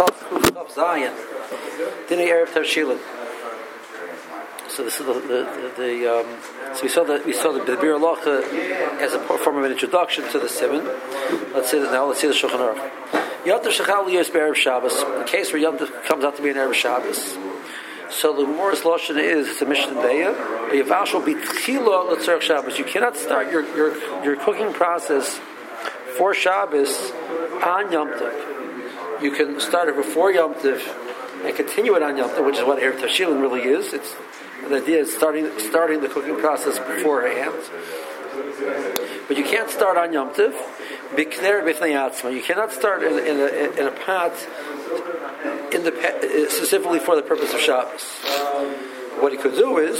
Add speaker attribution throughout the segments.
Speaker 1: Zion. Dinei Erev Tavshilin. So this is so we saw the Bir Halacha as a form of an introduction to the Siman. Let's see the Shulchan Aruch. Yom Tov Shechal Yos B'Erev Shabbos. In case where Yom Tov comes out to be an Erev Shabbos. So the Gemara's Lashon is it's a Mishnah Beya. Yavashal B'Tchila L'Tzarech Shabbos. You cannot start your cooking process for Shabbos on Yom Tov. You can start it before Yom Tov and continue it on Yom Tov, which is what Erev Tavshilin really is. The idea is starting the cooking process beforehand. But you can't start on Yom Tov. You cannot start in a pot specifically for the purpose of Shabbos. What he could do is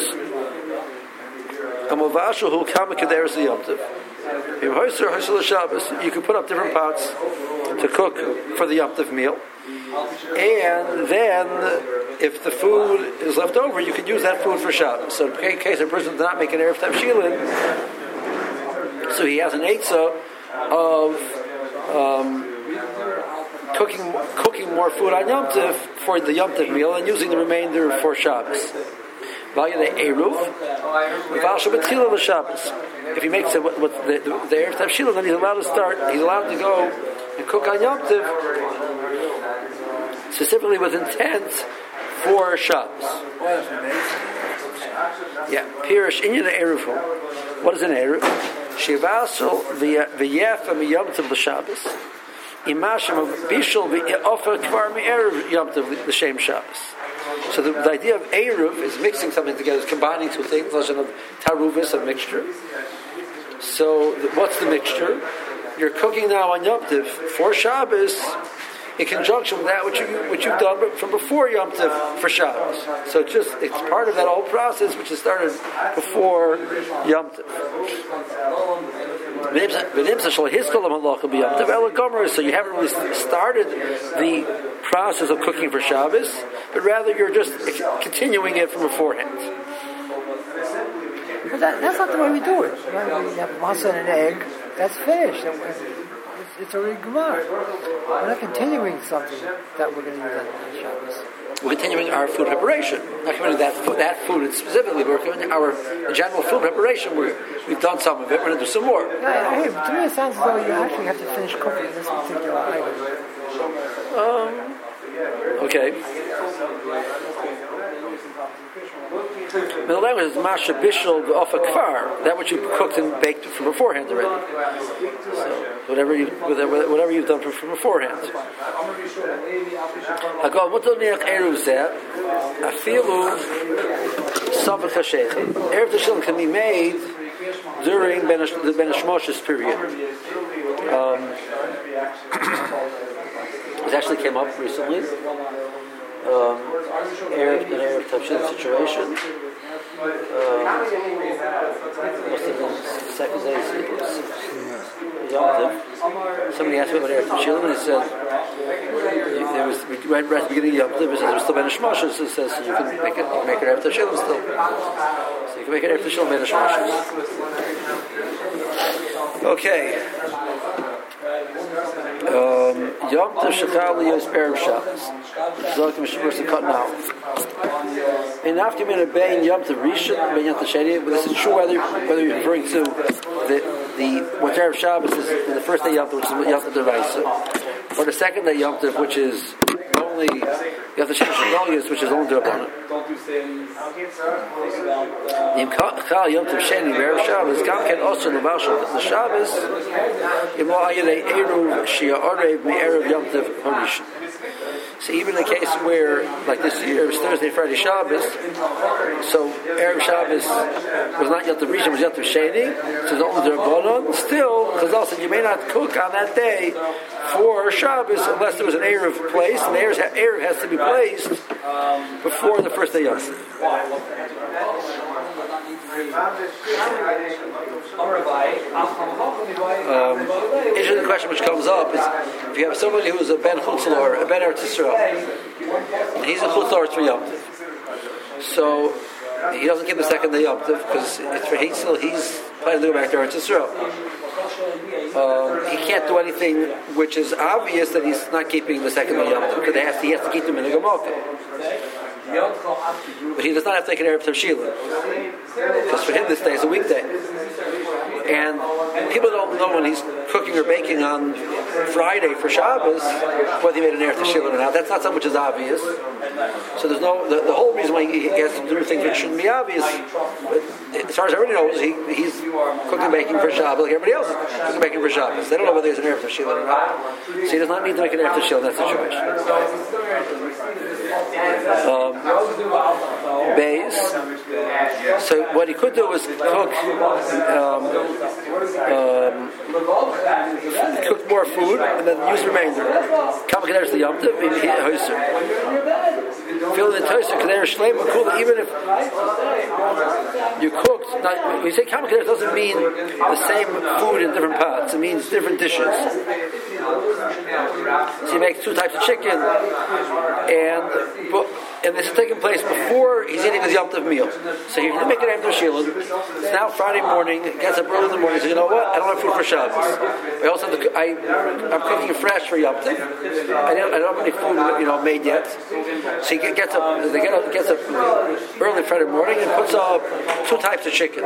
Speaker 1: you can put up different pots to cook for the Yom Tov meal. And then, if the food is left over, you can use that food for Shabbos. So, in case a person does not make an Erev Tavshilin, so he has an eitzah of cooking more food on Yom Tov for the Yom Tov meal and using the remainder for Shabbos. If he makes it what the Erev Tavshilin, then he's allowed to go and cook on Yom Tov, specifically with intent for Shabbos. Yeah, Pirish Inyan Eruv. What is an Eruv? Shivasel v'yefem Yom Tov l'Shabbos. Imashim bishul v'ofer kvar mi'eruv Yom Tov l'shem Shabbos. So the idea of Eruv is mixing something together, combining two things, version of taruvis, a mixture. So what's the mixture? You're cooking now on Yom Tov for Shabbos in conjunction with that which you've done from before Yom Tov for Shabbos. So it's part of that whole process which is started before Yom Tov. So you haven't really started the process of cooking for Shabbos, but rather you're just continuing it from beforehand.
Speaker 2: But that's not the way we do it. We have matzah and an egg. That's finished. It's already gemar. We're not continuing something that we're going to use on Shabbos.
Speaker 1: We're continuing our food preparation. Not continuing that food specifically. We're continuing our general food preparation. We've done some of it. We're going to do some more.
Speaker 2: Yeah, to me it sounds as though you actually have to finish cooking this particular item.
Speaker 1: Okay. The language is masha bishul v'ofa kfar, that which you cooked and baked from beforehand already. So whatever you've done from beforehand. Hagol mutoniach eruv zeh afilu savach hashechem. Erev Tavshilin can be made during the Ben Hashmoshes period. It actually came up recently. Erev Tavshilin situation. Must have been second day Yom Tov. Somebody asked me about Erev Tavshilin, and he said right at the beginning of Yom Tov, it says there was still Ben Hashmoshes. It says so you can make it Erev Tavshilin still. So you can make it Erev Tavshilin Ben Hashmoshes. Okay. Yom Tov Shechal Yos B'Erev Shabbos. Zokim Shemursa cut now. In after minute Bein Yom Tov Rishon Bein Yom Tov Sheni. But this is true whether you're referring to the what Erev Shabbos is the first day Yom Tov, which is Yom Tov D'Oraisa, or the second day Yom Tov, which is only Yom Tov Sheni, which is only D'Rabbanan. Yom Tov Sheni B'Erev Shabbos Gam Ken also Levashal the Shabbos Imo Ayadei Eruv Shia Orev Me'erev Yom Tov Harishon. So even in the case where, like this year, it was Thursday, Friday, Shabbos, so Erev Shabbos was not Yom Tov Rishon, it was Yom Tov Sheni, so it's only D'Rabbanan. Still, Chazal said you may not cook on that day for Shabbos unless there was an Erev placed, and the Erev has to be placed before the first day Yom Tov. Interesting question which comes up is if you have somebody who is a Ben Chutzlor, a Ben Eretz Yisrael, and he's a Chutzlor for Yom Tov, so he doesn't give the second day Yom Tov because he's planning to go back to Eretz Yisrael. he can't do anything which is obvious that he's not keeping the second day Yom Tov, because he has to keep them in the Gemara. But he does not have to take an Erev Tavshila, because for him this day is a weekday. And people don't know when he's cooking or baking on Friday for Shabbos whether he made an Erev Tavshila or not. That's not something which is obvious. So there's no the whole reason why he has to do things which shouldn't be obvious. But as far as everybody knows, he's cooking and baking for Shabbos like everybody else is cooking and baking for Shabbos. They don't know whether there's an Erev Tavshila or not. So he does not need to make an Erev Tavshila in that situation. Bays. So what he could do was cook more food and then use the remainder. Kama Kadesh the Yom Tov, feeling the Toyser Kadesh Shleim cool. Even if you cooked, when you say Kama Kadesh, doesn't mean the same food in different pots. It means different dishes. So he makes two types of chicken, and this is taking place before he's eating his Yom Tov meal. So he didn't make an Erev Tavshila. It's now Friday morning. He gets up early in the morning. He says, "You know what? I don't have food for Shabbos. I also have I'm cooking fresh for Yom Tov. I don't have any food, made yet." So he gets up early Friday morning and puts up two types of chicken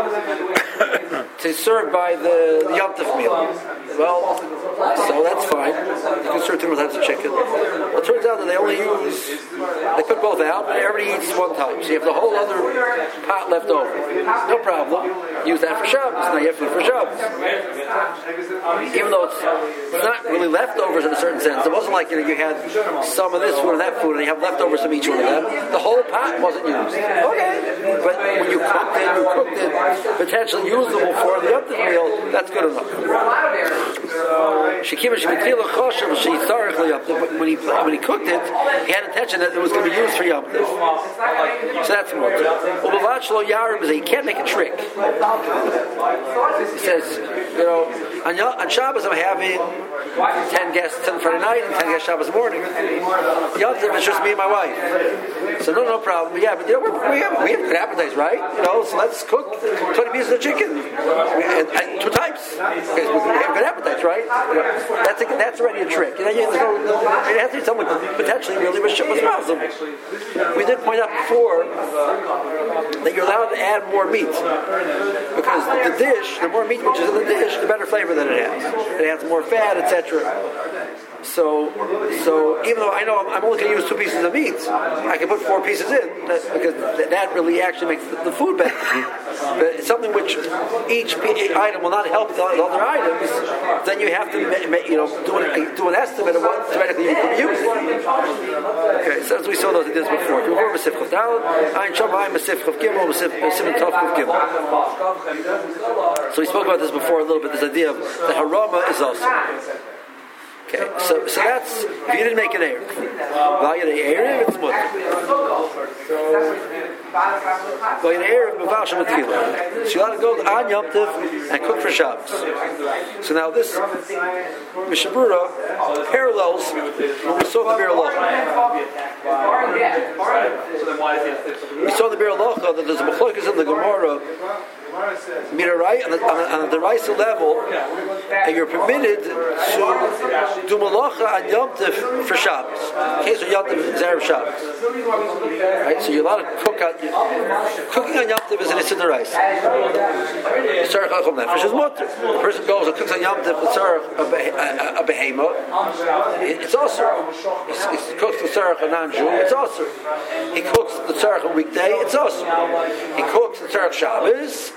Speaker 1: to serve by the Yom Tov meal. Well, so that's fine. You can serve two types of chicken. Well, it turns out that they put both out, but everybody eats one type. So you have the whole other pot left over. No problem. Use that for Shabbos. Now you have food for Shabbos. Even though it's not really leftovers in a certain sense. It wasn't like you had some of this food and that food, and you have leftovers from each one of them. The whole pot wasn't used. Okay. But when you cooked it potentially usable for the Yom Tov meal, that's good enough. When he cooked it, he had intention that it was going to be used for Yom Tov. So that's more. He can't make a trick. He says, on Shabbos I'm having 10 guests on Friday night and 10 guests Shabbos morning. Yom Tov is just me and my wife. So no problem. But we have good appetites, right? So let's cook 20 pieces of chicken. And two types. Because we have good appetites, right? That's already a trick. It has to be something potentially really was possible. We did point out before that you're allowed to add more meat because the more meat which is in the dish, the better flavor that it has. It has more fat, etc. So even though I know I'm only going to use 2 pieces of meat, I can put 4 pieces in because that really actually makes the food better. But it's something which each item will not help the other items. Then you have to do an estimate of what theoretically you could be using. Okay, so as we saw those ideas before. So we spoke about this before a little bit. This idea of the harama is also. Okay, so that's if you didn't make an Erev. Value the Erev, it's mutter. Value the Erev, Mavashim with Tefillah. So you ought to go on Yom Tov and cook for Shabbos. So now this Mishabura parallels when we saw the Bir Locha. We saw the Bir Locha that there's a Machlokas in the Gemara. Mirarai on the Raisa level, and you're permitted to do malacha on Yom Tov for Shabbos. In case of Yom Tov is Erev Shabbos, right? So you're allowed to cook cooking on Yom Tov is an Issa D'Oraisa. Tzarech Achol Nefesh is mutter. The person goes and cooks on Yom Tov with tzarech a behema. It's also he cooks the tzarech a non-Jew. It's also he cooks the tzarech a weekday. It's also he cooks the tzarech Shabbos.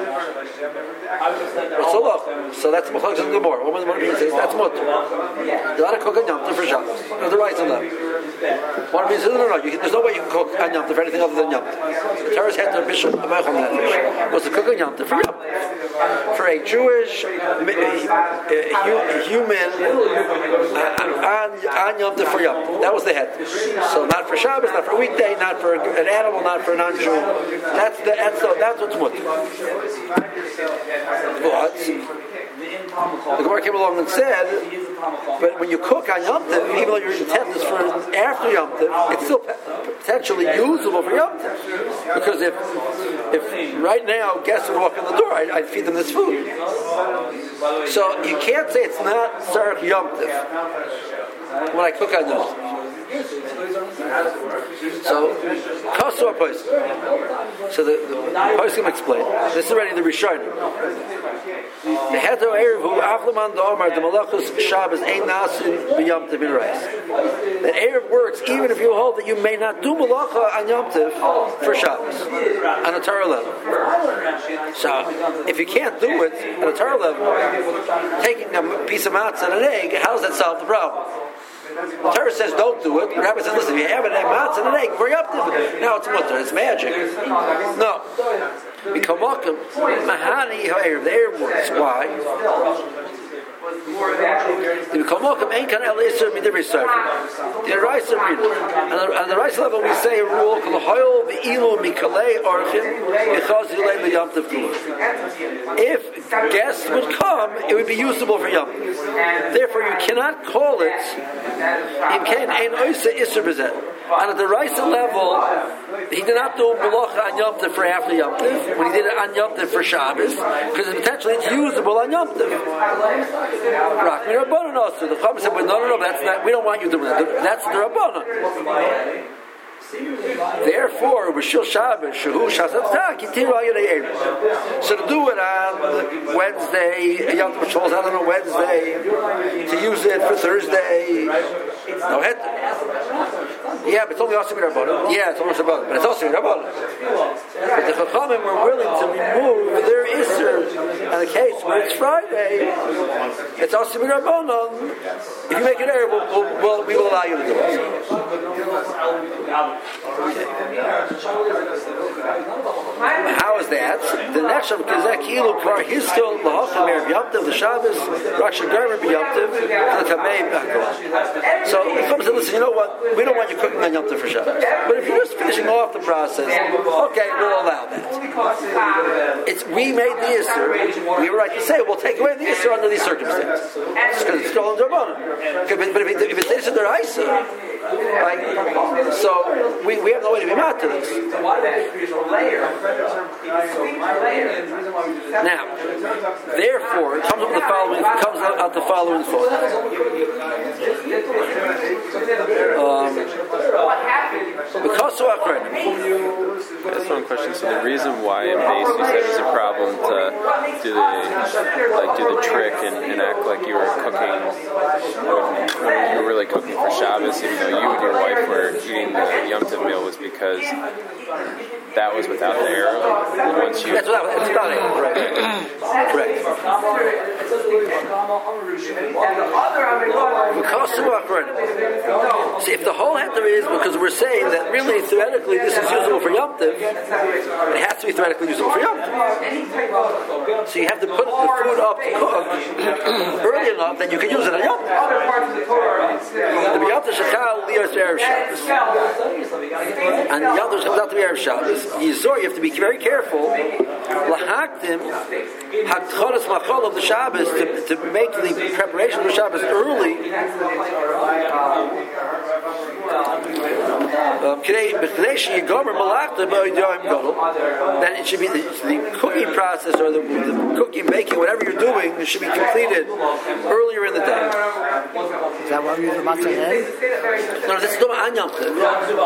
Speaker 1: So that's Machlokes in the Gemara. One opinion says that's mutter. You're allowed to cook on Yom Tov for Shabbos. There's the right on that. One opinion says no. There's no way you can cook on Yom Tov for anything other than Yom Tov. The Torah's head to Bishop Abachon Nefesh was to cook on Yom Tov for Yom Tov. For a Jewish human on Yom Tov for Yom Tov. That was the head. So not for Shabbos, not for a weekday, not for an animal, not for a non-Jew. That's what's mutter. But the Gemara came along and said, but when you cook on Yom Tov, even though your intent is for after after Yom Tov, it's still potentially usable for Yom Tov. Because if right now guests would walk in the door, I'd feed them this food. So you can't say it's not Tzarech Yom Tov when I cook on Yom Tov. So, Kasu Apoisim. So the Apoisim explain. This is already the Rishonim. The Heter Erev who Avlaman Domar the Malachus Shabbos Ein Nasin b'Yom Tov in Reis. That Erev works even if you hold that you may not do Malacha on Yom Tov for Shabbos on a Torah level. So if you can't do it on a Torah level, taking a piece of matzah and an egg, how does that solve the problem? The Torah says don't do it. The Rabbi says, listen, if you have an egg, matzah and an egg, bring up to it. Now it's mutter, it's magic. No. Because Mahani Ha'erev, the Erev works. Why? On the rice level we say a rule if guests would come, it would be usable for Yom Tov. Therefore you cannot call it and at the rice level he did not do Malacha on Yom Tov for after Yom Tov when he did it on Yom Tov for Shabbos because potentially it's usable on Yom Tov. The Chacham said, no, that's not. We don't want you doing that. That's the Rabbanon. Therefore, B'Shil Shabbos, Shehu Shasat Kitiru Ayirei. So to do it on Wednesday, Yom Tov falls out on a Wednesday, to use it for Thursday, no head. Yeah, but it's only also Rabbanon. Yeah, it's almost Rabbanon, but it's also Rabbanon. But the Chachamim were willing to remove their Isser in the case where it's Friday. It's also Rabbanon. If you make an error, we will allow you to do it. How is that? The next of Kazak Ilu Kvar, he's still Lahachim Erev Yom Tov, the Shabbos, Raksha Garmer B'Yom Tov, the Kamei B'Hakol. So it comes to listen, you know what? We don't want you cooking on Yom Tov for Shabbos. But if you're just finishing off the process, okay, we'll allow that. We made the Yisr. We were right to say, we'll take away the Yisr under these circumstances. Because it's still in Rabbanon. But if it's Yisr D'Oraisa, right? So we have no way to be mad to this. Now, therefore, it comes out the following thought. Because
Speaker 3: that's one question. So the reason why in base you said it was a problem to do the trick and act like you were cooking when you were really cooking for Shabbos, even though you and your wife were eating the Yom Tov meal, was because that was without the arrow. And once you
Speaker 1: that's without it, correct. See, if the whole heter is because we're saying that really theoretically this is usable for Yom Tov, it has to be theoretically usable for Yom Tov. So you have to put the food up to cook early enough that you can use it on Yom Tov. The Yom Tov Shechal Liyos Erev Shabbos, and the Yom Tov Shechal Erev Shabbos. Yizor, you have to be very careful. Lahaktim Hakchonas Machol of the Shabbos to make the preparation for Shabbos early. Then it should be the cooking process or the cooking, baking, whatever you're doing, it should be completed earlier in the day.
Speaker 2: Is that why we use the matzah and egg?
Speaker 1: No, this is doing on Yom Tov.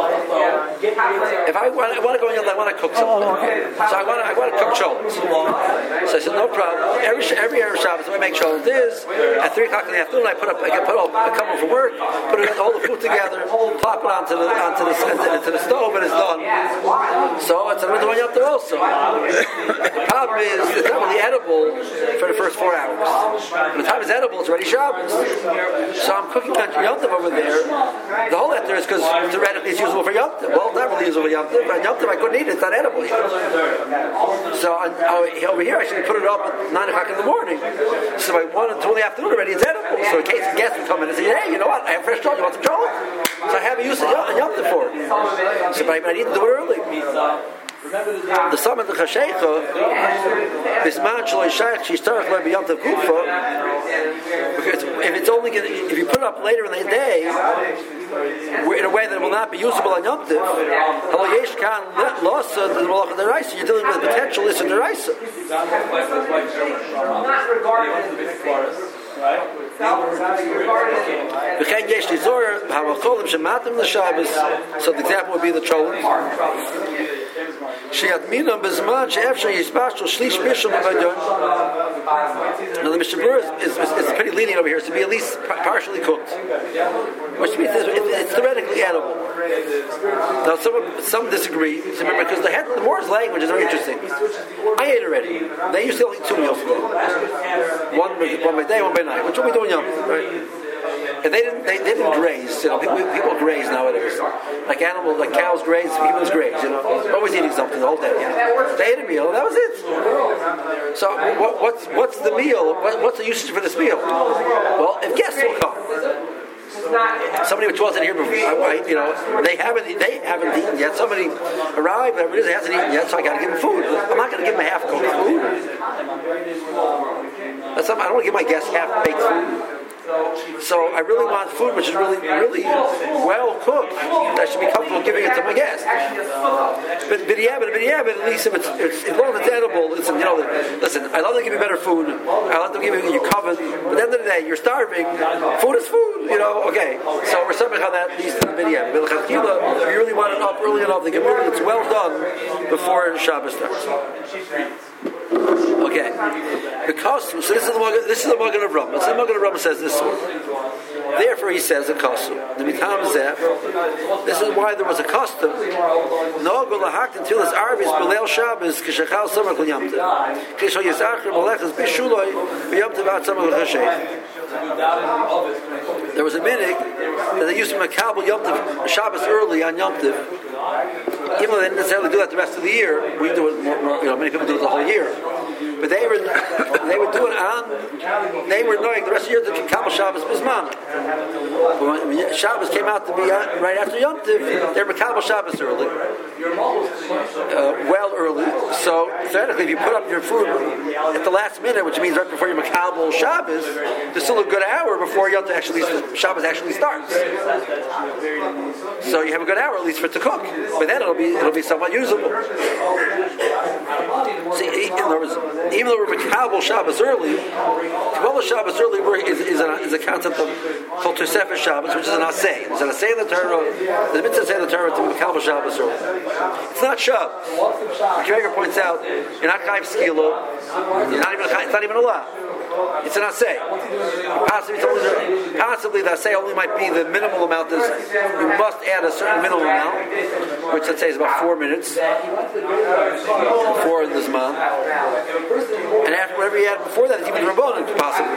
Speaker 1: If I want to go on Yom Tov, I want to cook something. So I want to cook cholos. So I said, no problem. Every Erev Shabbos, I make cholos. This at 3 o'clock in the afternoon, I come home from work, put all the food together, plop it onto the stove, and it's done. So it's another one Yom Tov also. The problem is it's not really edible for the first 4 hours. By the time it's edible, it's already Shabbos. So I'm cooking Yom Tov over there. The whole heter is because theoretically it's usable for Yom Tov. Well, it's not really usable for Yom Tov. But Yom Tov I couldn't eat it. It's not edible yet. So over here I should put it up at 9 o'clock in the morning. So by 1 and 2 in the afternoon already it's edible. So in case guests would come in and say, hey, you know what? I have fresh chocolate. You want some chocolate? So I haven't used Yom Tov for it. So but I need to do it early. The summit of the Chashecha, Bisman Shaloi Shaykh, she's Tarach Loi B'Yom Tov Kufa, because if you put it up later in the day, in a way will not be usable on Yom Tiv. You're dealing with potential Issa Deraisa. So the example would be the Cholim. Now the Mishnah Berurah is pretty lenient over here, so to be at least partially cooked, which means it's theoretically edible. Now some disagree, remember, because the Moor's language is very interesting. I ate already. They used to only 2 meals a day, one by day, one by night. Which what we do in Yom Tov, right? And they didn't graze. You know, people graze nowadays. Like animals, like cows graze, humans graze. You know, always eating something the whole day. They ate a meal, and that was it. So what's the meal? What's the usage for this meal? Well, if guests will come. Somebody which wasn't here before, they haven't eaten yet. Somebody arrived, whatever it is, hasn't eaten yet, so I got to give them food. I'm not going to give them a half-cooked food. I don't want to give my guests half-baked food. So I really want food which is really, really well cooked. I should be comfortable giving it to my guests. But at least if as long as it's edible, listen, I love to give you better food. I love to give you covered. But at the end of the day, you're starving. Food is food, okay. So we're something how that leads to the b'diavad. But you really want it up early enough to get moving. It's well done before Shabbos starts. Okay, because so this is the Magen Avraham. The Magen Avraham says this one. Therefore, he says a kasu. The mitam zeh. This is why there was a custom. No go lahakt until his arvis b'leil Shabbos k'shechal samar kol Yom Tov. K'shol yisacher molechas b'shuloi b'Yom Tov ad samar l'chashem. There was a minhag that they used to makabel Yom Tov Shabbos early on Yom Tov. Even though they didn't necessarily do that the rest of the year, we do it more, many people do it the whole year. But they would do it they were knowing the rest of the year to Kabbalah Shabbos Bisman. When Shabbos came out to be right after Yom Tov, they were Kabbalah Shabbos early. Well early. So theoretically, if you put up your food at the last minute, which means right before your Kabbalah Shabbos, there's still a good hour before Yom Tov Shabbos actually starts. So you have a good hour at least for it to cook. But then it'll be somewhat usable. See, in other words, even though we're Kabbalah Shabbos early, Kabbalah Shabbos early is a concept called Tosefes Shabbos, which is an asay. There's an asay in the Torah. The mitzvah say in the Torah to Kabbalah Shabbos early. It's not Shabbos. Kreiger points out you're not Chayiv Skilo. It's not even a law. It's an asay. Possibly the asay only might be the minimal amount. You must add a certain minimal amount, which let's say is about 4 minutes. 4 in the Zman. And after whatever you add before that, it's even Rabbanan, possibly.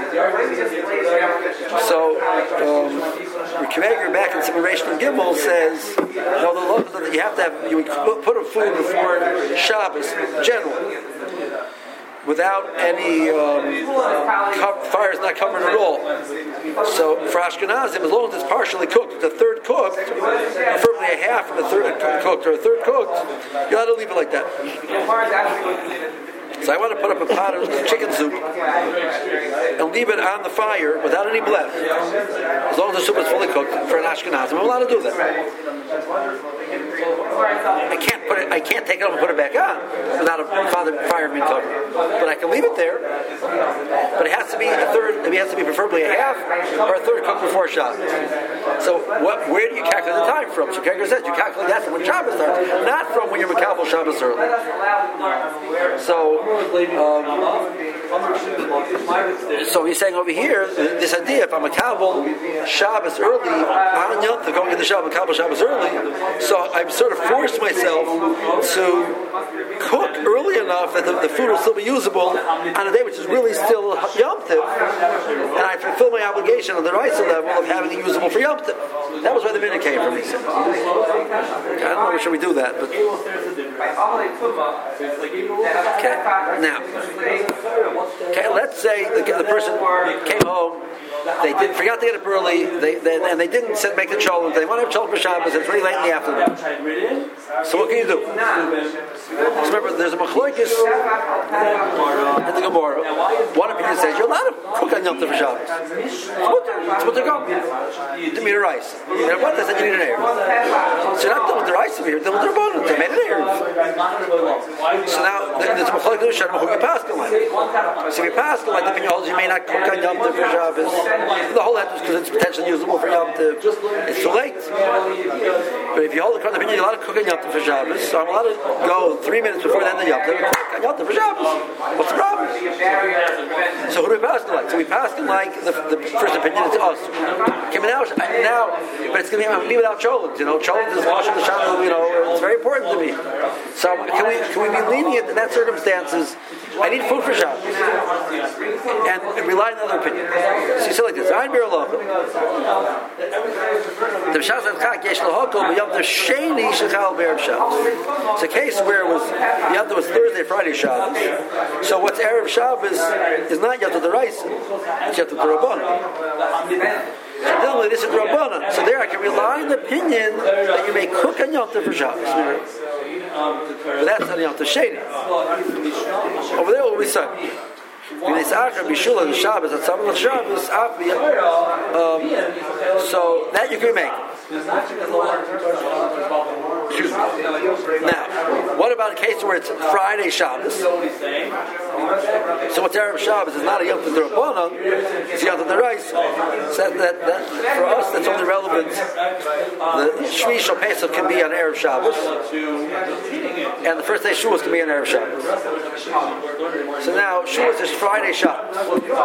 Speaker 1: So, Kreiger back in Separation of Gimel says, no, the law is that you have to have, you would put a food before Shabbos, generally, without any fire is not covered at all. So for Ashkenazim, as long as it's partially cooked, it's a third cooked, preferably a half of a third cooked or a third cooked, you ought to leave it like that. So I want to put up a pot of chicken soup and leave it on the fire without any blem. As long as the soup is fully cooked for an Ashkenazim, I'm allowed to do that. I can't take it off and put it back on without a fire being covered. But I can leave it there. But it has to be a third. It has to be preferably a half or a third cooked before Shabbos. So where do you calculate the time from? So Kreiger says you calculate that from when Shabbos starts, not from when you're Makabel Shabbos early. So he's saying over here this idea: if I'm Makabel Shabbos early on Yom Tov, going into Shabbos Makabel Shabbos early, so I've sort of forced myself to cook early enough that the food will still be usable on a day which is really still Yom Tov, and I fulfill my obligation on the Raisa level of having it usable for Yom Tov. That was where the minute came from. He said, I don't know, should we do that? But okay, let's say the person came home. They forgot to get up early, and they didn't make the cholent. They want to have cholent for Shabbos. It's really late in the afternoon. So what can you do? So remember, there's a machlokes in the Gemara. One opinion says you're allowed to cook on Yom Tov for Shabbos. It's what they go. You didn't need a rice. And what they said you need an air. over here. They made it Erev. So now there's a Machlok Lushan who you pass like. So if you pass like the opinion holds you may not cook on Yom Tov for Shabbos. The whole head is because it's potentially usable for Yom Tov. It's too late. But if you hold the current opinion, you're allowed to cook on Yom Tov for Shabbos. So I'm allowed to go 3 minutes before the end of Yom Tov and cook on Yom Tov for Shabbos. What's the problem? So who do we pass like? So we pass like the first opinion is us. Now, but it's going to be without cholent. Cholent is washing the Shabbos. It's very important to me. So can we be lenient in that circumstances? I need food for Shabbos and rely on another opinion. So you say like this: I'm bir locha. The Shabbos of Chag yesh lahokol b'yom tov sheni shechal b'erev Shabbos. It's a case where it was Yom Tov was Thursday, Friday Shabbos. So what's erev Shabbos is not Yom Tov d'Oraisa; it's Yom Tov d'Rabbanan. So then this is Rabbanan. So there I can rely on the opinion that you may cook on Yom Tov for Shabbos. But that's not Yom Tov Sheni. Over there what we say. So that you can make. Excuse me. Now, what about a case where it's Friday Shabbos? So what's Erev Shabbos is not a Yom Tov D'Rabbanan, it's Yom Tov D'Oraisa. So that for us that's only relevant. The Shvi Shal Pesach can be on Erev Shabbos, and the first day Shavuos can be on Erev Shabbos. So now Shavuos is Friday Shabbos.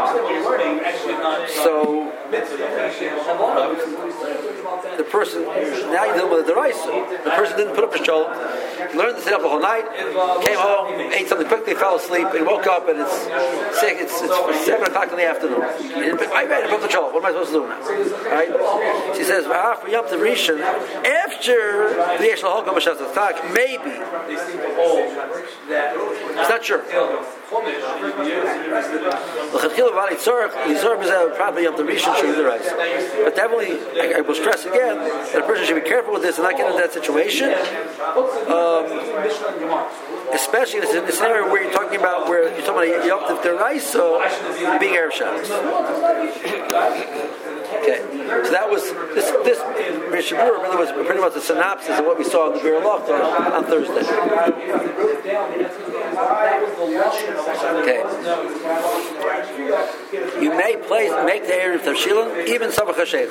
Speaker 1: So the person now you're dealing with a deraisa. The person didn't put up his shul, learned to stay up the whole night, came home, ate something quickly, fell asleep, and woke up and it's 7 o'clock in the afternoon. I made it, put the shul. What am I supposed to do now? Right? She says, for Yom Tov Rishon, after the Yesh L'Holkom B'Shas Tzak, maybe. It's not sure. But definitely, I will stress again that a person should be careful with this and not get into that situation. Especially in a scenario where you're talking about Yom Tov D'Oraisa being Erev Shabbos. Okay, so that was this Mishabur really was pretty much a synopsis of what we saw in the Bir Loch on Thursday. Okay, you may make the Erev Tavshilin even Savach HaSheikhah.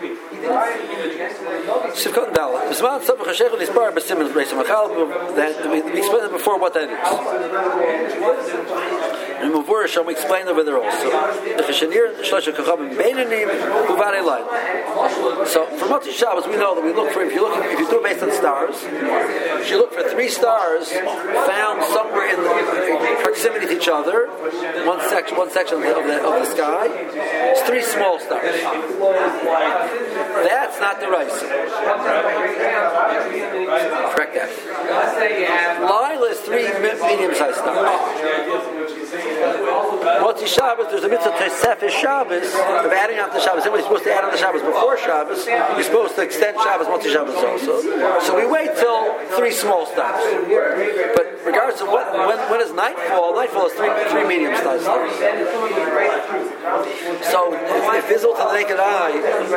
Speaker 1: Sivkot Dalet. B'zman Savach HaSheikhah is bar b'simin Reis HaMachal. We explained it before what that is. And Mavur Hashem we explained over there also. The Cheshanir Shlosh HaKachavim Beinanim Uvarei Line. So for Motzi Shabbos we know that we look for if you do it based on stars, you look for 3 stars found somewhere in proximity to each other. One section of the sky. It's 3 small stars. That's not the rice. Correct that. Lila is 3 medium-sized stars. Motzi Shabbos, there's a mitzvah Tosefes Shabbos of adding on to Shabbos. Somebody's supposed to add on the Shabbos before Shabbos. You're supposed to extend Shabbos, Motzi Shabbos also. So we wait till 3 small stars. But regardless of when is nightfall? Nightfall is 3 medium-sized stars. So if visible to the naked eye,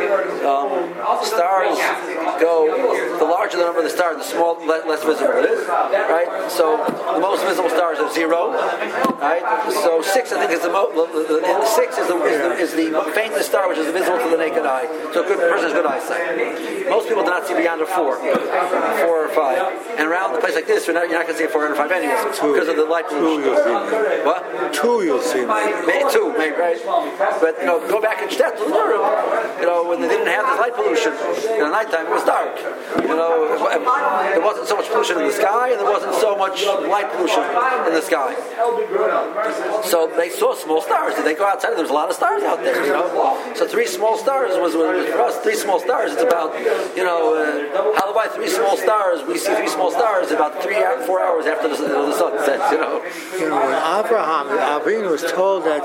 Speaker 1: stars go. The larger the number of the stars, the less visible it is. Right. So the most visible stars are 0. Right. So 6, I think, is the 6 is the faintest star, which is visible to the naked eye. So a person has good eyesight. Most people do not see beyond a 4 or 5. And around the place like this, you're not going to see a 4 or 5 anyways because of the light pollution. What?
Speaker 4: 2 you'll see.
Speaker 1: Maybe 2, maybe, right? But go back in Shtetl, when they didn't have this light pollution in the nighttime, it was dark. There wasn't so much pollution in the sky, and there wasn't so much light pollution in the sky. So they saw small stars. Did they go outside? There was a lot of stars out there. So 3 small stars was for us. 3 small stars. It's about how by 3 small stars. We see 3 small stars about 4 hours after the sun sets.
Speaker 4: When Abraham Avinu was told that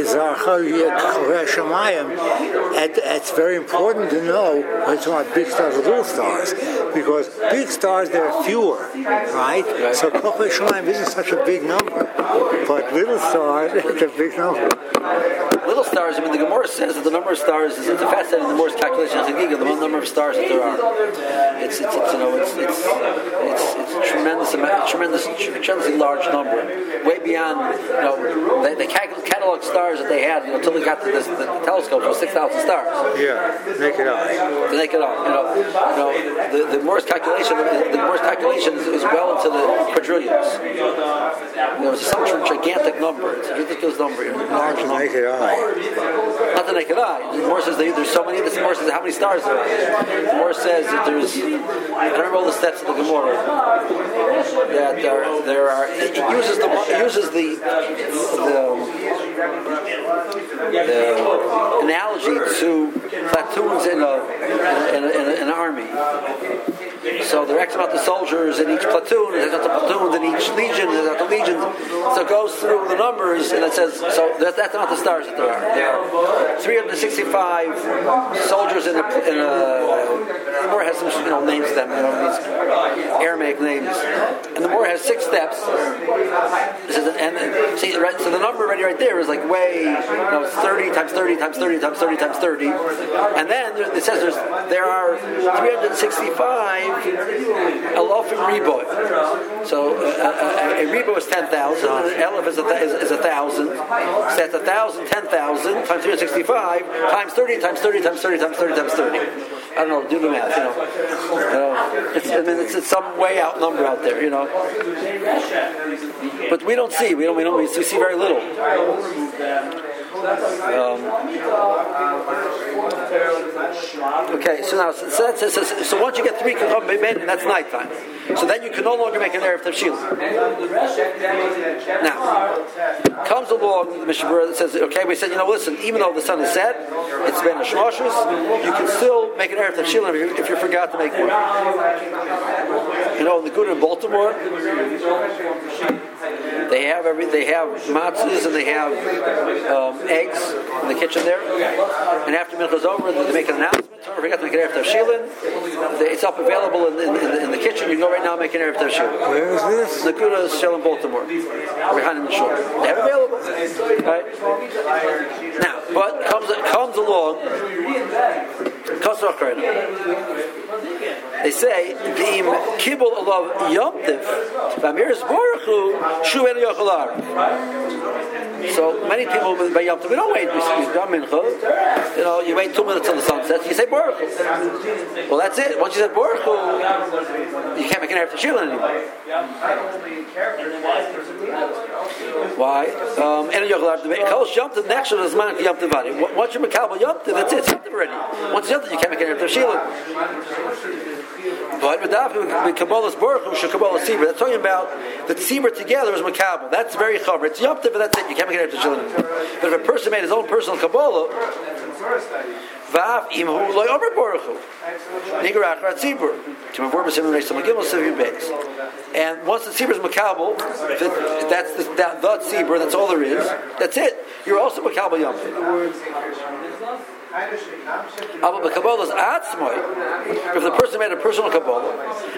Speaker 4: it's very important to know when it's about big stars or little stars, because big stars there are fewer, right? So Kochei Shemayim isn't such a big number, but little stars it's a big number.
Speaker 1: little stars. I mean, the Gemara says that the number of stars is the fascinating. The Gemara's calculation is the number of stars that there are. It's tremendously large number, way beyond the catalog stars that they had until they got to the telescope was 6,000 stars.
Speaker 4: Yeah, naked eye.
Speaker 1: The naked eye. The Gemara's calculation is well into the quadrillions. It's such a gigantic number. It's a ridiculous number. Large number.
Speaker 4: Naked eye.
Speaker 1: Not the naked eye. The Gemara says there's so many. The Gemara says how many stars there are. The Gemara says that there's. I don't remember all the steps of the Gemara. That there are. It uses the analogy to platoons in an army. So there are X amount of soldiers in each platoon, there's X amount of platoons in each legion, there's X amount of legions. So it goes through the numbers, and it says, so that's the amount of stars that there are. There are 365 soldiers in a Gemara has some names to them, these Aramaic names. And the Gemara has 6 steps. So the number already right there is like way, 30 times 30 times 30 times 30 times 30. And then it says there are 365 Elofim Reboy. So a Rebo is 10,000, and an Elef is 1,000. So that's 1,000, 10,000 times 365 times 30 times 30 times 30 times 30 times 30. I don't know, do the math, it's some way out number out there, But we don't see, we see very little. Okay, so once you get 3 Kacham Be'ben, that's nighttime. So then you can no longer make an Erev Tavshil. Now, comes along the Mishnah Berurah that says, okay, we said, listen, even though the sun is set, it's been a Shmoshes, you can still make an Erev Tavshil if you forgot to make one. In the Good in Baltimore, they have matzahs and they have eggs in the kitchen there. And after Mincha's over, they make an announcement. Whoever forgot to make an Erev Tavshilin, it's up available in the kitchen. You can go right now and make an Erev Tavshilin.
Speaker 4: Where is this?
Speaker 1: The Good Shell in Baltimore, behind the shore. They have it available. Right? Now, but comes along. They say V'im Kibul Alav Yomtiv V'Amiris Baruchu Shu El Yochalar. So many people by Yomtiv, we don't wait. We done Mincha. You wait 2 minutes till the sun sets. You say Baruchu. Well, that's it. Once you said Baruchu, you can't make an Erev Tavshilin anymore. Why? El Yochalar. Kol Yomtiv next to the Zman Yomtiv Vadi. Once you Makabel Yomtiv, that's it. It's Yomtiv already. Once it's Yomtiv, you can't make an Erev Tavshilin. But with Kabbalah's Baruch Hu, Kabbalah's Tzibur, that's talking about the Tzibur together is Makabal. That's very chaver. It's Yom Tov, but that's it. You can't make it after children. But if a person made his own personal Kabbalah, Vav Imhu Loy Omer Baruch Hu, Nigar Achar Tzibur, Timavur B'Sim Reis Samagimel Sivim Beis. And once the Tzibur is Makabal, that's the Tzibur. That's all there is. That's it. You're also Makabal Yom Tov. But if the person made a personal Kabbalah,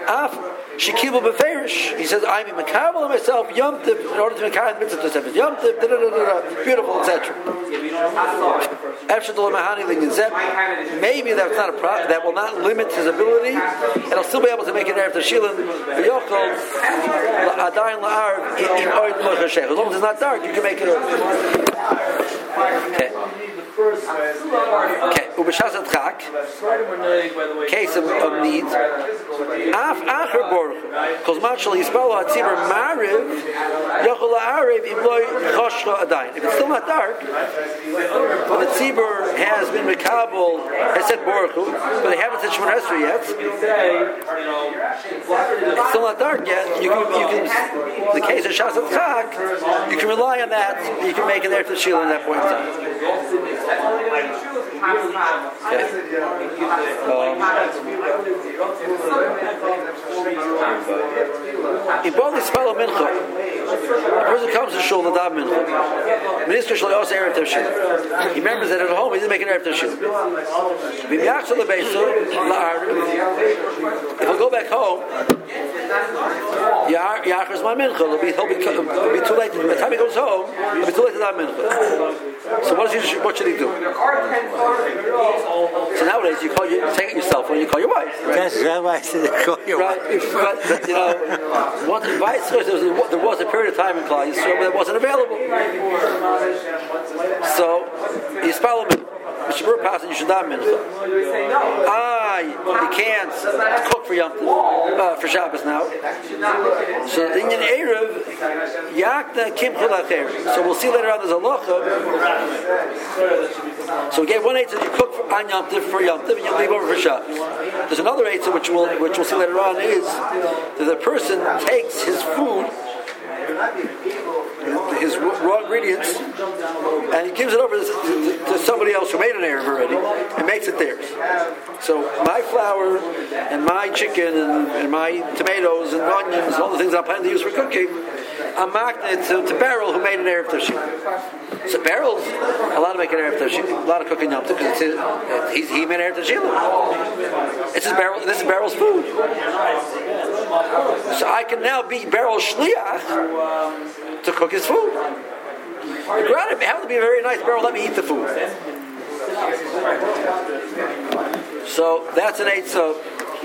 Speaker 1: he says, I'm in Makabal myself, Yom Tov, in order to make a mitzvah to seven, Yom Tov, beautiful, etc. Maybe that's not a problem, that will not limit his ability, and he'll still be able to make it after Shilin, as long as it's not dark, you can make it. Okay. Okay, Ubashas Chak, case of need. Af Acher Baruch, because Machal Yisbalo Hatzibur Mariv, Yochel Ha'arev Imloi Choshcha Adayin. If it's still not dark, but the Tzibur has been Mekabel, has said Baruch, but they haven't said Shemon Esrei yet. It's still not dark yet. You can the case of Shas Chak, you can rely on that. You can make it there to Shil at that point in time. In both these follow mincha, a person comes to shul shul the dam mincha. Minister shul also erev tavshil. He remembers that at home he didn't make an erev tavshil. If I go back home, Yachar is my mincha. It'll be too late. By the time he goes home, it'll be too late to dam mincha. So what should he do? So nowadays you take it yourself when you call your wife. Right?
Speaker 4: That's exactly why I said call your wife.
Speaker 1: But there was a period of time in Klal Yisrael where it wasn't available. So you spell him. Mishabur passing, you should not mincha. You can't cook for Yom Tov, for Shabbos now. So in Erev, Yakna Kim Chulacher. So we'll see later on there's a locha. So we gave one eitzah you cook on Yom Tov for Yom Tov and you leave over for Shabbos. There's another eitzah which we'll see later on is that the person takes his food, his raw ingredients, and he gives it over to somebody else who made an Erev already and makes it theirs. So my flour and my chicken and my tomatoes and onions and all the things I'm planning to use for cooking, I'm marking it to Beryl who made an Erev Tavshil. So Beryl's allowed to make an Erev Tavshil, a lot of cooking Yom Tov because he made an Erev Tavshil. This is Beryl's food. So I can now be Beryl's shliach to cook his food. Granted, it happened to be a very nice Beryl. Let me eat the food. So that's an eitzah.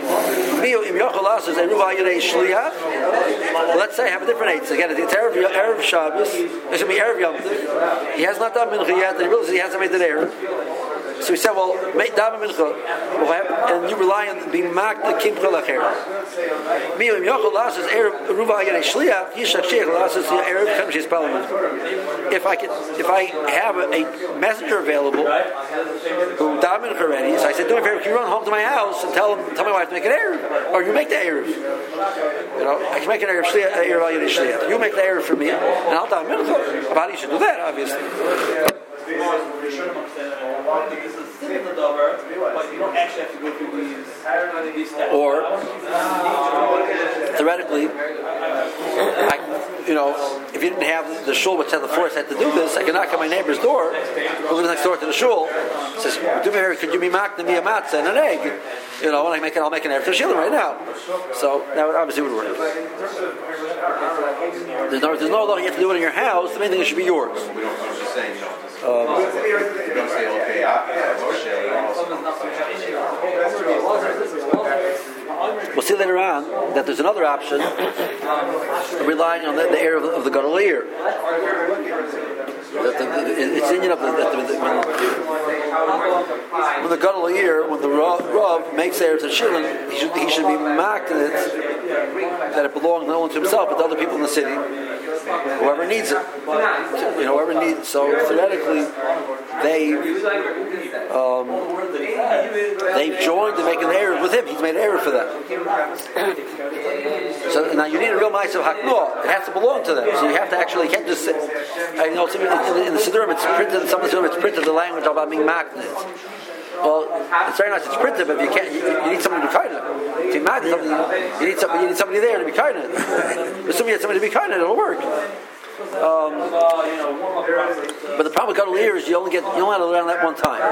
Speaker 1: Let's say I have a different eitzah. Again, it's Erev Shabbos. It's going to be Erev Yom Tov. He has not done mincha yet, and he realizes he hasn't made the Erev. So we said, well, make dama mincha, and you rely on being marked the kim chalacher. Miyim yochel lasses erev ruva yadei shliach yishach sheich lasses erev kam sheis parliament. If I have a messenger available who dama mincha already, so I said, do me a favor, can you run home to my house and tell my wife to make an erev, or you make the erev. I can make an erev shliach, erev yadei shliach. You make the erev for me, and I'll dama mincha. About you should do that, obviously. Or theoretically, if you didn't have the shul which had the force had to do this, I can knock on my neighbor's door who lives next door to the shul. Says, "Do me a favor, could you be makna me a matzah and an egg?" And I'll make an erev tavshil right now. So that obviously would work. There's no law you have to do it in your house. The main thing is it should be yours. We'll see later on that there's another option, relying on the air of the Gadol Eir. It's in when the Gadol Eir, when the Rav makes Erev Tashilin, he should be marked in it that it belongs not only to himself but to other people in the city, whoever needs it. Whoever needs. So theoretically, they've joined to make an Erev with him. He's made an Erev for them. So now you need a real mice of haknoah. It has to belong to them. So you have to actually, you can't just sit. In the Siddurim it's printed. Some of the Siddurim it's printed the language about being magnet. Well, it's very nice. It's printed, but you can't. You need somebody to be kind of. You need somebody there to be kind of. Assuming you have somebody to be kind of, it'll work. But the problem with Gadol Eir is you only have to learn that one time.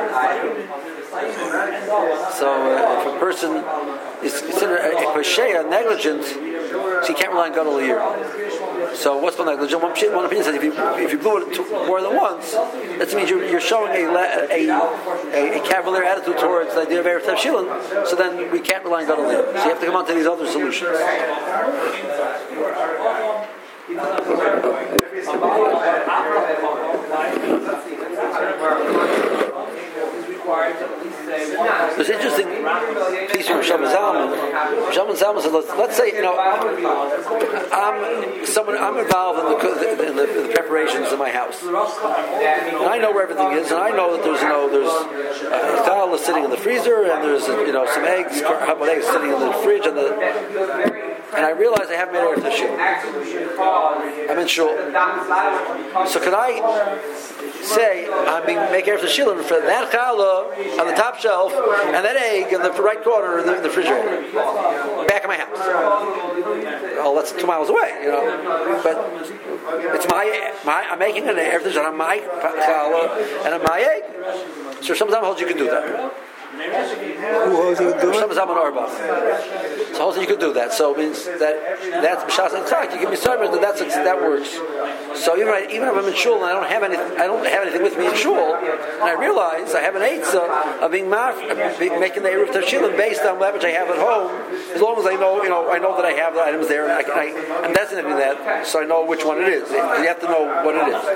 Speaker 1: So if a person is considered a pesheya, negligent, so you can't rely on Gadol Eir. So what's called negligent? One opinion says if you blew it more than once, that means you're showing a cavalier attitude towards the idea of Erev Tavshilin. So then we can't rely on Gadol Eir. So you have to come on to these other solutions. There's an interesting piece from Shlomo Zalman. Shlomo Zalman says, let's say, I'm involved in the preparations of my house, and I know where everything is, and I know that there's a challah sitting in the freezer, and there's some eggs, hot eggs sitting in the fridge, and and I realize I haven't made Erev Tashil. I'm in shul. So could I say I'm making Erev Tashil for that challah on the top shelf and that egg in the right corner in the refrigerator, back of my house? Oh, that's 2 miles away, But it's I'm making an Erev Tashil on my challah and on my egg. So sometimes holds you can do that.
Speaker 4: Who holds you can do it?
Speaker 1: So holds you can do that. So it means that's b'shas atzak. You give me service that works. So even if I'm in shul and I don't have anything with me in shul, and I realize I have an eitzah of being making the eruv tashilin based on that which I have at home. As long as I know that I have the items there, and I'm designating that, so I know which one it is. You have to know what it is.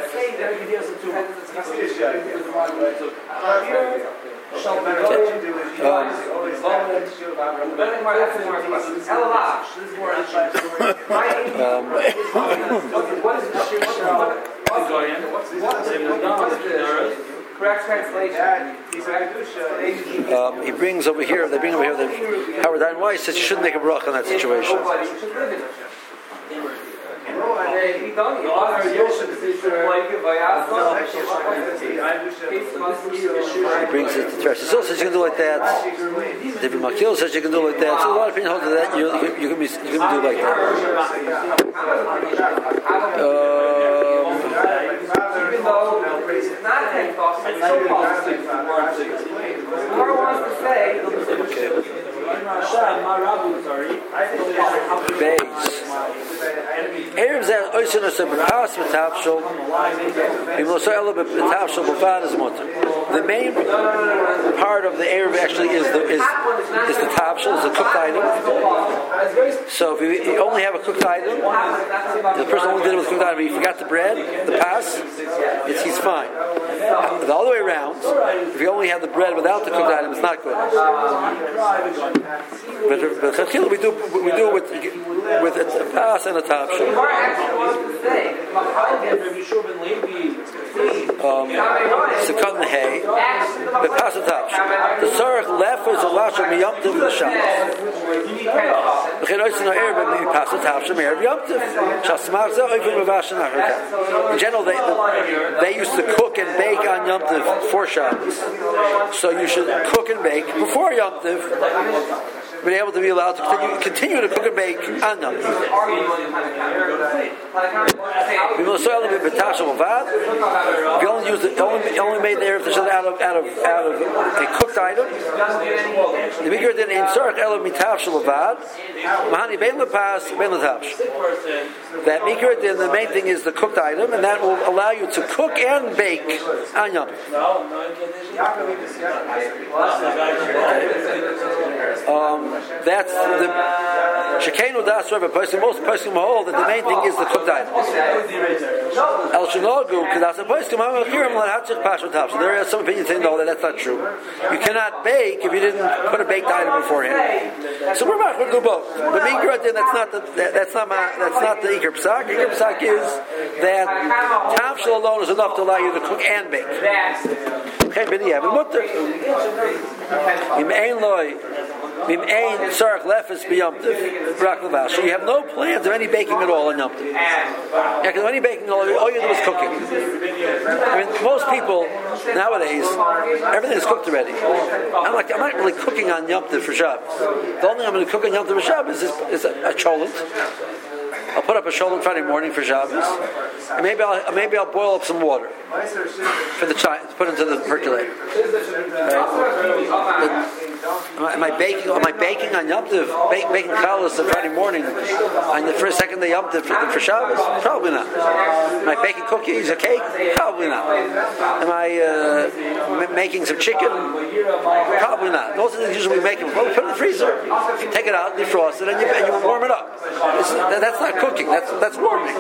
Speaker 5: Correct translation.
Speaker 1: He brings over here. They bring over here that Howard Dayan Weiss says you shouldn't make a bracha in that situation.
Speaker 5: He
Speaker 1: brings it to Trash. He says you can do like that. David Makil says you can do like that. So a lot of people hold to that. You can do like that.
Speaker 5: Even though it's not a thought, it's so positive. Gemara wants to say.
Speaker 1: Erev zeh oisin oseh b'pas v'tavshel b'moseh elo b'tavshel b'vad is mutter. The main part of the Erev actually is the tavshel, is the cooked item. So if you only have a cooked item, the person only did it with cooked item, he forgot the bread, the pas, he's fine. The other way around, if you only have the bread without the cooked item, it's not good. But we do it with a pas and a tavshel. Sekat nehei, the pas and tavshel. The tzarech left is a lasher miyamtiv l'shabbos. V'chein oisin ha'erev mi pas and tavshel me'erev yamtiv. Shasmach zeh oivim mevashin ha'herkat. In general, they used to cook and bake on Yom Tov for Shabbos. So you should cook and bake before Yom Tov. Be able to be allowed to continue to cook and bake on Yom Tov. If you only made the Erev Tashil out of a cooked item, the Mikra did in Tzarech Elav Mitavshel Avad, Mahani Bein Lepas Bein Letavshel. That Mikra did, the main thing is the cooked item, and that will allow you to cook and bake on Yom Tov. That's the Shekenu Das Rebbe person. Most person will hold that the main thing is the cooked item. El Shinogu Kadas person. There are some opinions saying no, that's not true. You cannot bake if you didn't put a baked item beforehand. So we're not going to do both. The Mikra that's not the Iker Psak. Iker Psak is that Tavshel alone is enough to allow you to cook and bake. Okay, but yeah, but you have no plans of any baking at all in Yom Tov. Yeah, because any baking, all you do is cooking. I mean, most people nowadays, everything is cooked already. I'm not really cooking on Yom Tov for Shabbos. The only thing I'm going to cook on Yom Tov for Shabbos is a cholent. I'll put up a cholent Friday morning for Shabbos, and maybe I'll boil up some water for the child to put into the percolator. Right? Am I baking on Yom Tov? Baking challahs on Friday morning on the first, second day Yom Tov for Shabbos? Probably not. Am I baking cookies or cake? Probably not. Am I making some chicken? Probably not. Those are the things usually we make them. Well, put it in the freezer, take it out, defrost it, and you warm it up. That's not cooking. That's warming.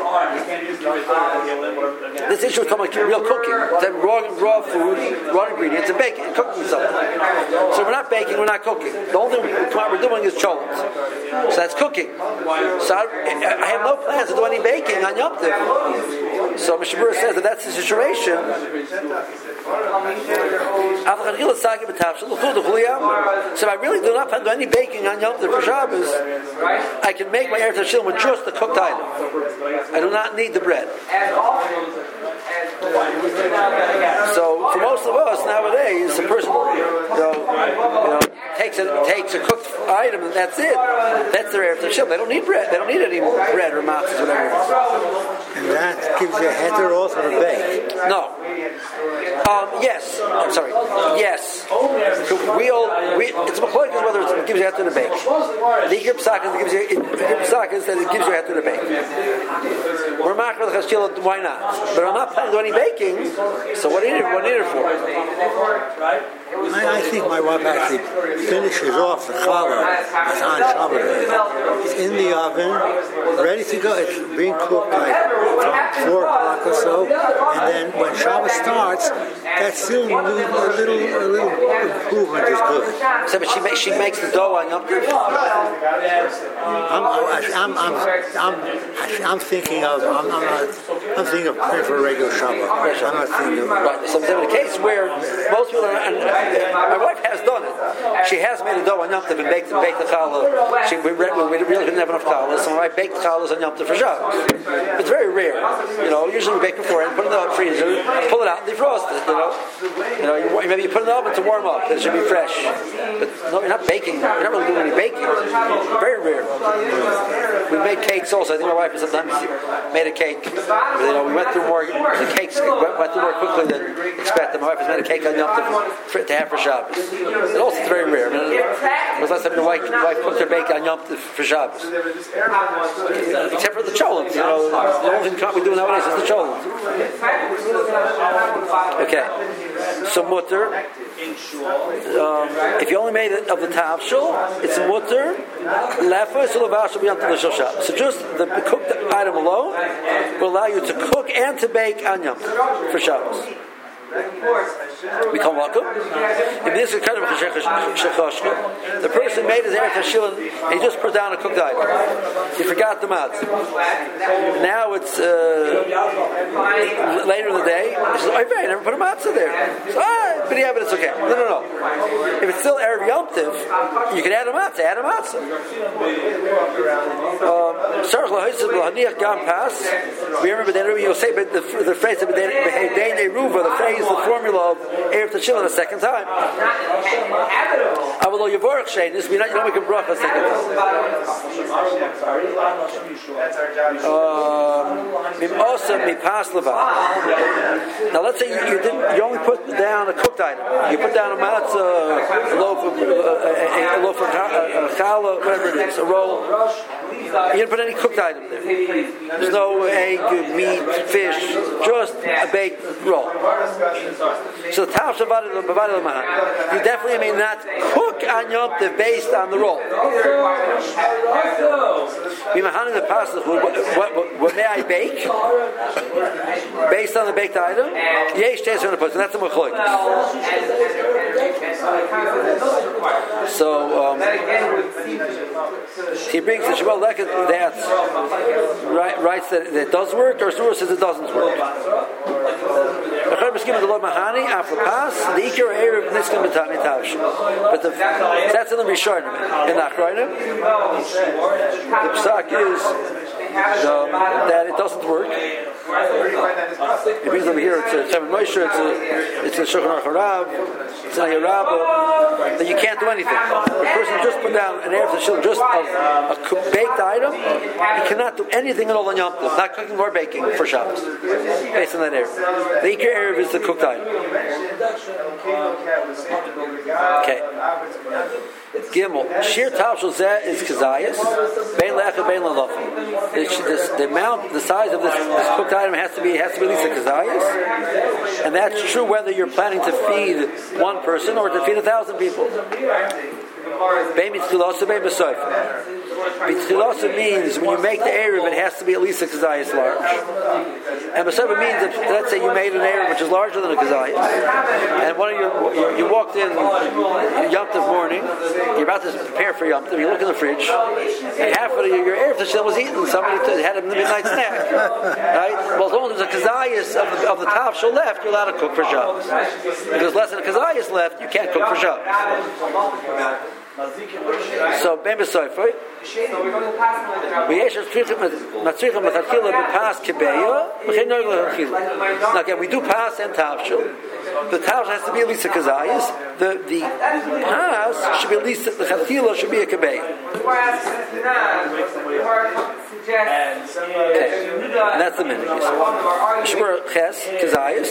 Speaker 1: This issue is talking about real cooking. It's raw food, raw ingredients, and baking, and cooking something. So we're not baking. We're not cooking. The only thing we're doing is cholent. So that's cooking. So I have no plans to do any baking on Yom Tov. So Mishabura says that that's the situation. So I really do not plan to do any baking on Yom Tov for Shabbos. I can make my Erev Tashilin with just the cooked item. I do not need the bread. So for most of us nowadays, the person takes a cooked item and that's it. That's their Erev Tashilin. They don't need bread. They don't need any more bread or matzahs or whatever.
Speaker 4: And that gives you a heter also to bake.
Speaker 1: No. Yes. I'm sorry. Yes. It's machlokes whether it gives you heter to bake. The Ikar Psak is that it gives you heter to bake. We're machar the chashila. Why not? But I'm not planning to do any baking. So what do you need it for?
Speaker 4: I think my wife actually finishes off the challah on Shabbat. It's in the oven, ready to go. It's being cooked like from 4 o'clock or so, and then when Shabbat starts, that's still a little improvement is good.
Speaker 1: So, but she makes the dough on Yom Tov.
Speaker 4: I'm thinking of praying for a regular Shabbat. I'm not thinking of
Speaker 1: right. So in the case where most people my wife has done it. She has made a dough on Yom Tov and baked the challah. We really didn't have enough challahs, so my wife baked challahs on Yom Tov for Shabbos. It's very rare. Usually we bake beforehand, put it in the freezer, pull it out, and defrost it. Maybe you put it in the oven to warm up. It should be fresh. But no, you're not baking. You're not really doing any baking. Very rare. We made cakes also. I think my wife sometimes made a cake. We went through more. The cakes went through more quickly than expected. My wife has made a cake on Yom Tov to have for Shabbos. And also, it's very rare. It was last time your wife cooked her bake on Yom Tov for Shabbos. Except for the cholim. The only thing we do nowadays is the cholim. Okay. So mutter. If you only made it of the tavshel, it's mutter. Lefa so lavash will be until the Shabbos. So just the cooked item alone will allow you to cook and to bake on Yom Tov for Shabbos. Become welcome. If this is kind of the person made his Erev Tashilin and he just put down a cooked item. He forgot the matzah. Now it's later in the day. He says, I never put a matzah there. But it's okay. No. If it's still Erev Yom Tov, you can add a matzah. We remember that you'll say the phrase the phrase, the formula of Erev Tashilin a second time. Avalo Yavorach Shein, this means you don't make a bracha a second time. Now let's say you only put down a cooked item. You put down a matzah, a loaf of challah, whatever it is, a roll. You didn't put any cooked item there. There's no egg, meat, fish, just a baked roll. So the Tav Shavada Mahan, you definitely may not cook on Yom Tov based on the roll. What may I bake based on the baked item? Yesh Teis on the person. That's the machlokes. So he brings the Shabbat Leket that writes that it does work, or Surah says it doesn't work. But that's in the Rishonim. In the Achronim, the Psak is that it doesn't work. It means over here it's a Shemin Moshe, it's a Shulchan Aruch Harav, it's an Ayarabah, that you can't do anything. The person just put down an Erev Tashilin just of a baked item, he cannot do anything at all on Yom Tov, not cooking or baking for Shabbos, based on that Erev. The Ikar Erev is the cooked item. Okay. Gimel. Shir Tavshel Zeh is Kazayas. Bein Lecha, Bein Lelav. The size of this cooked item has to be at least a Kazayas. And that's true whether you're planning to feed one person or to feed 1,000 people. Bein B'tchilosa, Bein B'soifa. B'tchilosa means when you make the Erev, it has to be at least a kazayas large. And B'soifa means that, let's say you made an Erev which is larger than a kazayas. And one of you walked in Yom Tov morning, you're about to prepare for Yom Tov, you look in the fridge, and half of your Erev Tashil was eaten. Somebody had a midnight snack. Right? Well, as long as there's a kazayas of the tavshil left, you're allowed to cook for Shabbos. If there's less than a kazayas left, you can't cook for Shabbos. So, Ben B'Soifer, now again, we do pass and tavshil. The tavshil has to be at least a kazayas. The pass should be at least, the chatchila should be a kebeya. And that's the minute. Shmur ches kazayas.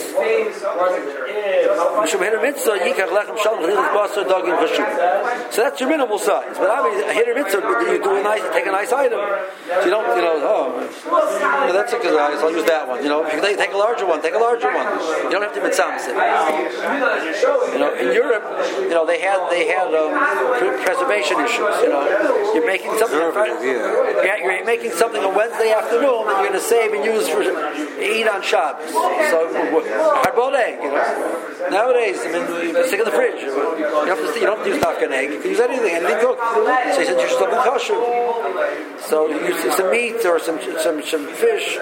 Speaker 1: Shmur hitter mitzvah yikach lechem shalom chilus basar dagim chashuv. So that's your minimal size. But obviously, a hitter mitzvah, you do take a nice item. So you don't, that's a kazayas. I'll use that one. If you take a larger one, take a larger one. You don't have to mitzamse it. In Europe, they had preservation issues. You're making something. You're making something on Wednesday afternoon that you're going to save and use for eat on Shabbos. So hard-boiled egg. Nowadays, you stick in the fridge. You don't have to use dafka egg. You can use anything cooked. So he said you should something kosher. So you use some meat or some fish.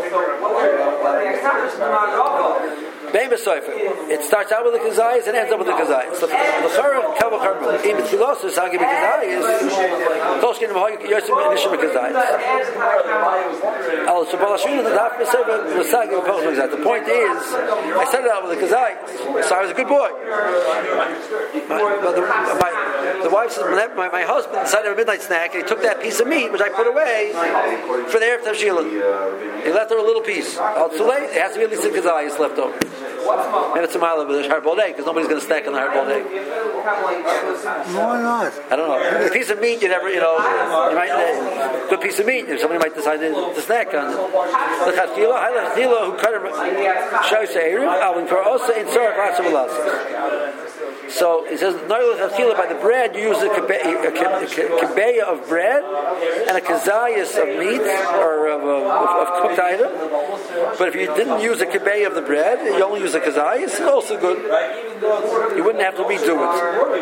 Speaker 1: Bein B'Soifer. It starts out with the kazayas and ends up with the kazayas. So the chara kavach harbu. In B'tchilosa, sagi b'kazayas. Koshkin v'hoy yosim nishim b'kazayas. The point is, I started out with the kazayas, so I was a good boy. The wife said, my husband decided to have a midnight snack, and he took that piece of meat, which I put away, for the Erev Tavshilin. He left her a little piece. Too late, it has to be at least a kazayas left over. Maybe it's a mile of a hard-boiled egg, because nobody's going to snack on the hard-boiled egg.
Speaker 4: Why not?
Speaker 1: I don't know. A piece of meat, you might, good piece of meat, somebody might decide to snack on it. The chatchila who cut him shows Erev, Alvin for also in Tzarech lots of elastic. So it says, by the bread, you use a kebeya of bread and a kazayas of meat or of cooked item. But if you didn't use a kebeya of the bread, you only use a kazayas, it's also good. You wouldn't have to redo it.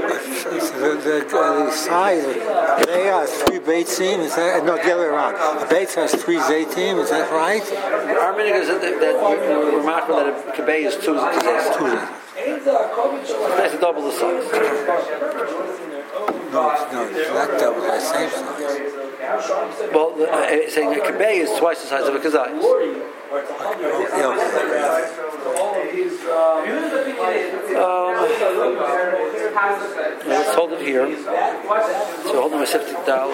Speaker 4: The size, they are 3 beitzim, is that? No, the other way around. A beitz has 3 zaytim, is that right?
Speaker 1: Our minhag is that we're remarkable that a kebeya is 2 zaytim. That's double the size.
Speaker 4: No, it's not double the same size.
Speaker 1: Well, saying a kebeya is twice the size of a kazayas. Let's hold it here. So hold on my $50.